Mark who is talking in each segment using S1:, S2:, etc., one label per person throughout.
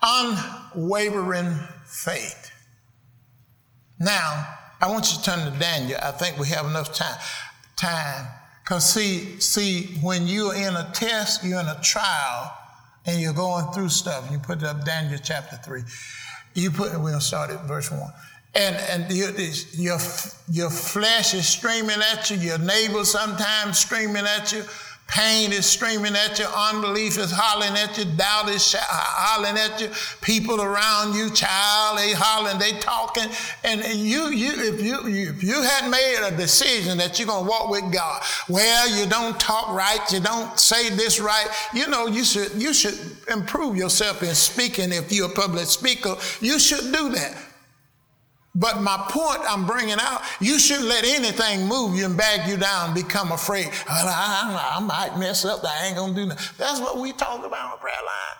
S1: unwavering faith. Now, I want you to turn to Daniel. I think we have enough time. Because see, when you're in a test, you're in a trial, and you're going through stuff. You put it up, Daniel chapter 3. We're going to start at verse 1. And your flesh is screaming at you. Your neighbor sometimes screaming at you. Pain is screaming at you. Unbelief is hollering at you. Doubt is hollering at you. People around you, child, they hollering, they talking. And if you hadn't made a decision that you're going to walk with God, well, you don't talk right, you don't say this right, you should improve yourself in speaking. If you're a public speaker, you should do that. But my point I'm bringing out, you shouldn't let anything move you and bag you down and become afraid. I might mess up. I ain't going to do nothing. That's what we talk about on the prayer line.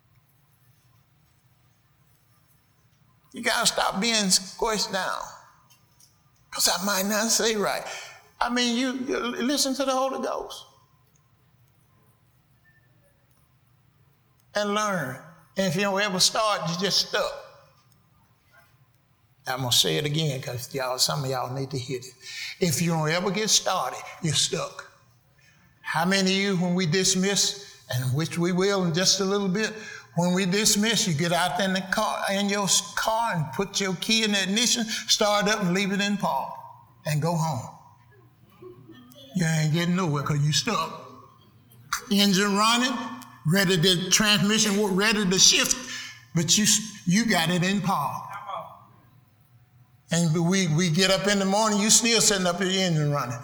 S1: You got to stop being squished down. Because I might not say right. I mean, you listen to the Holy Ghost. And learn. And if you don't ever start, you just stuck. I'm going to say it again because some of y'all need to hear it. If you don't ever get started, you're stuck. How many of you, when we dismiss, and which we will in just a little bit, when we dismiss, you get out in your car and put your key in the ignition, start up and leave it in park and go home. You ain't getting nowhere because you stuck. Engine running, transmission ready to shift, but you got it in park. And we get up in the morning, you still sitting up your engine running.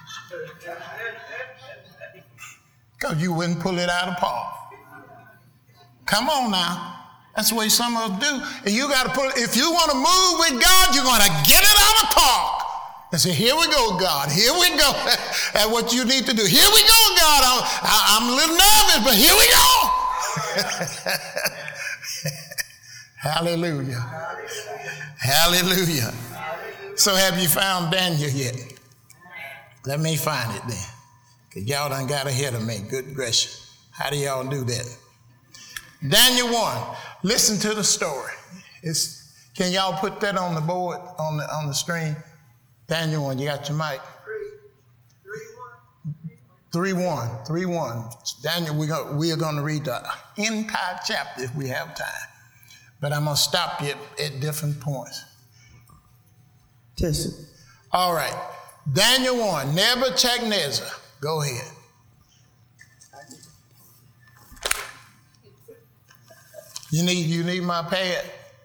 S1: Because you wouldn't pull it out of park. Come on now. That's the way some of us do. And you got to pull it. If you want to move with God, you're going to get it out of park. And say, here we go, God. Here we go. That's what you need to do. Here we go, God. I'm a little nervous, but here we go. Hallelujah. Hallelujah. So have you found Daniel yet? Let me find it then. Because y'all done got ahead of me. Good gracious. How do y'all do that? Daniel 1. Listen to the story. Can y'all put that on the board, on the screen? Daniel 1, you got your mic? 3:1. 3:1. Daniel, we are going to read the entire chapter if we have time. But I'm going to stop you at different points.
S2: Test it.
S1: All right. Daniel 1, Nebuchadnezzar. Go ahead. You need my pad?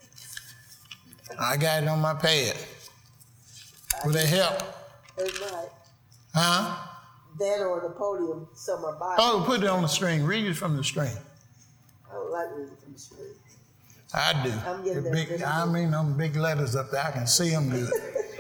S1: I got it on my pad. Will that help?
S2: It might.
S1: Huh?
S2: That or the podium, somewhere by.
S1: Oh, put it on the screen. Read it from the screen.
S2: I don't like reading from the screen.
S1: I do.
S2: I'm getting
S1: them big letters up there. I can see them good.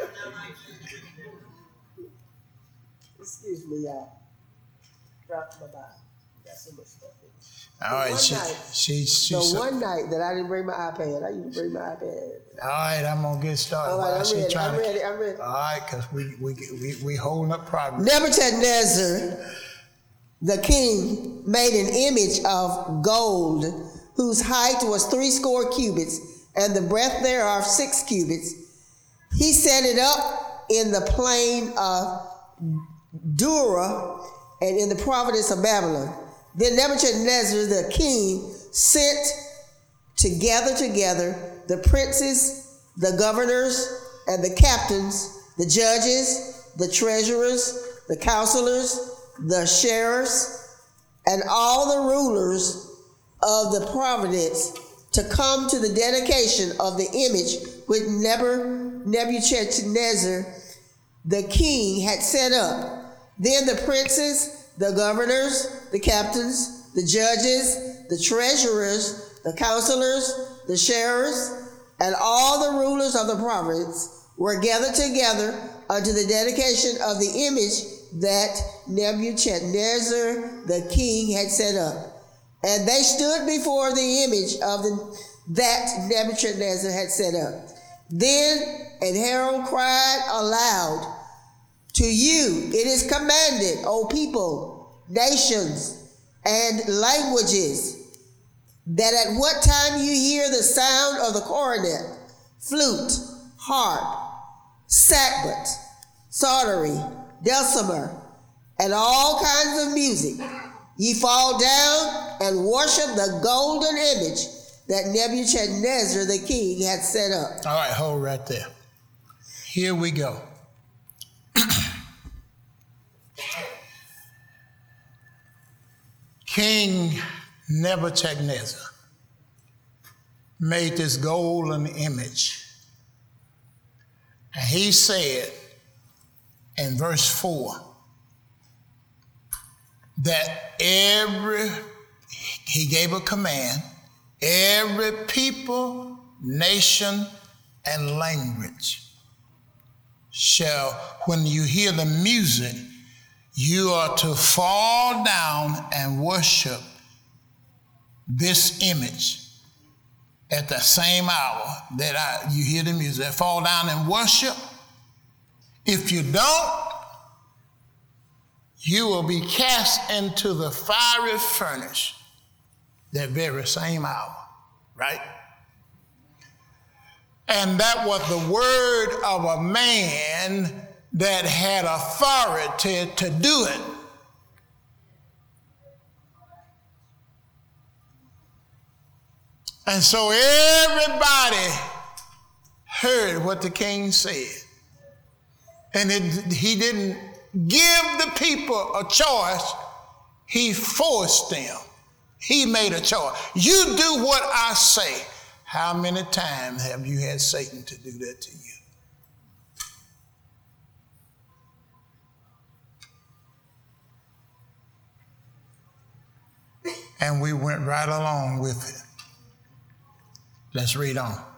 S2: Excuse me, y'all. Dropped my Bible. Got so much stuff in it.
S1: All right.
S2: One night that I didn't bring my iPad. I used to bring my iPad.
S1: All right, I'm going to get started.
S2: All right, I'm ready.
S1: All right, because we holding up progress.
S2: Nebuchadnezzar, the king, made an image of gold whose height was 80 cubits, and the breadth thereof 6 cubits. He set it up in the plain of Dura and in the province of Babylon. Then Nebuchadnezzar the king sent together the princes, the governors, and the captains, the judges, the treasurers, the counselors, the sheriffs, and all the rulers of the province to come to the dedication of the image which Nebuchadnezzar the king had set up. Then the princes, the governors, the captains, the judges, the treasurers, the counselors, the sheriffs, and all the rulers of the province were gathered together unto the dedication of the image that Nebuchadnezzar the king had set up. And they stood before the image of that Nebuchadnezzar had set up. Then an herald cried aloud, to you it is commanded, O people, nations, and languages, that at what time you hear the sound of the cornet, flute, harp, sackbut, psaltery, dulcimer, and all kinds of music, ye fall down and worship the golden image that Nebuchadnezzar the king had set up.
S1: All right, hold right there. Here we go. King Nebuchadnezzar made this golden image. And he said in verse 4 that he gave a command, every people, nation, and language shall, when you hear the music, you are to fall down and worship this image at the same hour that you hear the music. Fall down and worship. If you don't, you will be cast into the fiery furnace that very same hour, right? And that was the word of a man that had authority to do it. And so everybody heard what the king said. And he didn't give the people a choice. He forced them. He made a choice. You do what I say. How many times have you had Satan to do that to you? And we went right along with it. Let's read on.